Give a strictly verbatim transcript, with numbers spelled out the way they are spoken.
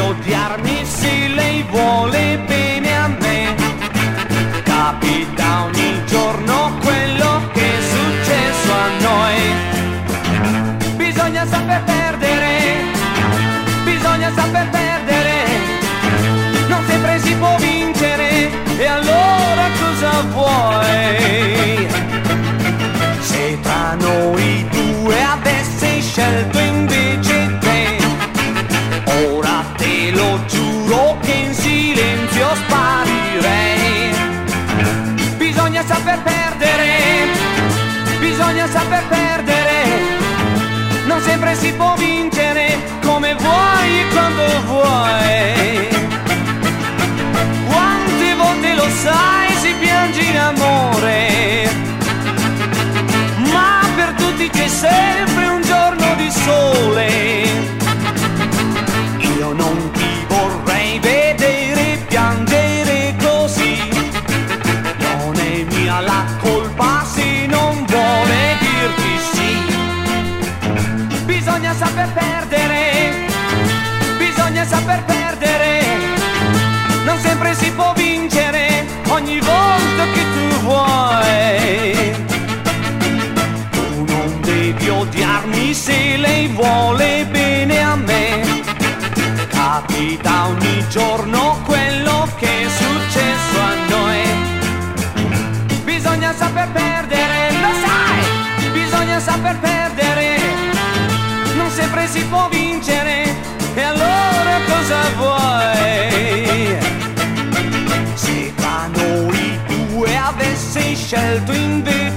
odiarmi se lei vuole bene a me. Capita ogni giorno quello che è successo a noi. Bisogna saper perdere, bisogna saper perdere, non sempre si può vincere, e allora cosa vuoi? Se tra noi due avessi scelto invece te, ora te lo giuro che in silenzio sparirei. Bisogna saper perdere, bisogna saper perdere, non sempre si può vincere, come vuoi e quando vuoi. Quante volte lo sai si piange in amore, ma per tutti c'è sempre un giorno di sole. Io non ti vorrei vedere piangere così, non è mia la colpa se non vuole dirti sì. Bisogna saper perdere, bisogna saper perdere, non sempre si può vincere ogni volta che tu vuoi. Tu non devi odiarmi se lei vuole bene a me. Capita ogni giorno quello che è successo a noi. Bisogna saper perdere, lo sai, bisogna saper perdere, non sempre si può vincere, e allora cosa vuoi? Se tra noi due avessi scelto invece